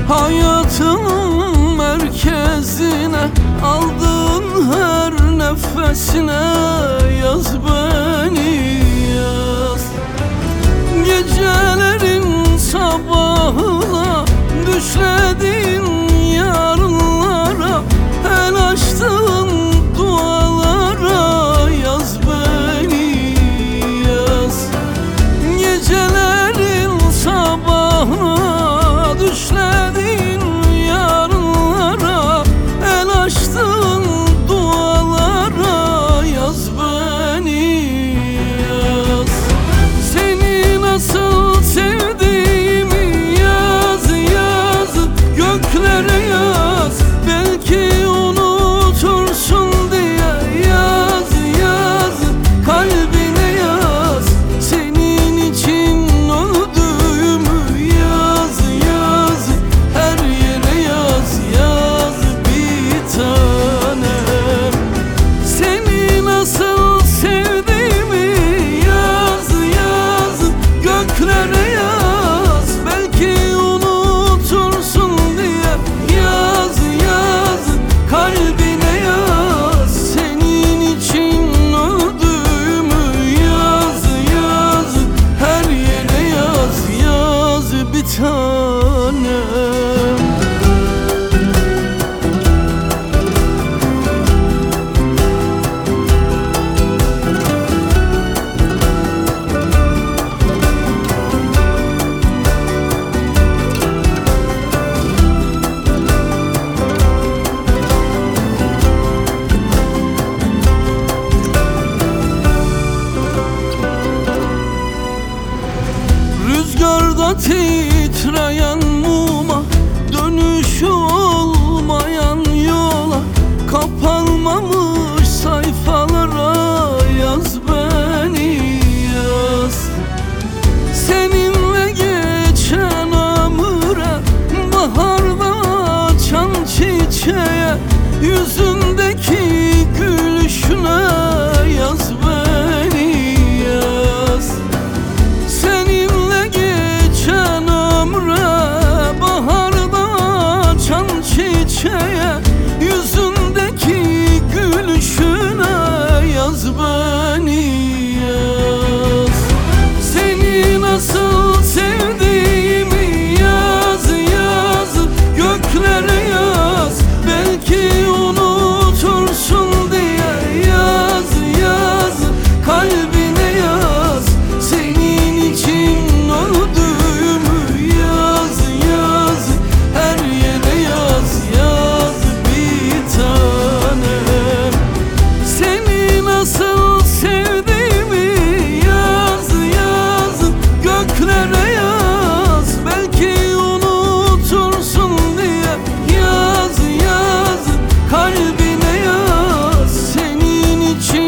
Hayatımın merkezine, aldığın her nefesine yaz beni yaz. Gecelerin sabahına, düşlediğin yarınlara, el açtığın dualara yaz beni yaz. Gecelerin sabahına, düşlediğin yarınlara, el açtığın dualara yaz beni yaz. Seni nasıl sevdiğimi yaz yaz, göklere yaz. Belki unutursun diye yaz yaz, kalbine yaz. Senin için öldüğümü yaz yaz, her yere yaz yaz bir tanem. Seni nasıl sevdiğimi yaz yaz, göklere yaz. Belki unutursun diye yaz yaz, kalbine yaz. Senin için öldüğümü yaz yaz, her yere yaz yaz bir tanem. Rüzgarda titreyen muma, dönüşü olmayan yola, kapanmamış sayfalara yaz beni yaz. Seninle geçen ömüre, baharda açan çiçeğe, yüzündeki gülüşüne yaz beni yaz. Seninle geçen ömre, baharda açan çiçeğe, yüzündeki gülüşüne yaz beni yaz. Seni nasıl sevdiğimi yaz yaz, göklere yaz. Belki unutursun diye yaz yaz, kalbine yaz. Senin için öldüğümü yaz yaz, her yere yaz yaz bir tanem. Seni nasıl sevdiğimi yaz yaz, göklere yaz. Belki unutursun diye yaz yaz, kalbine yaz. Senin için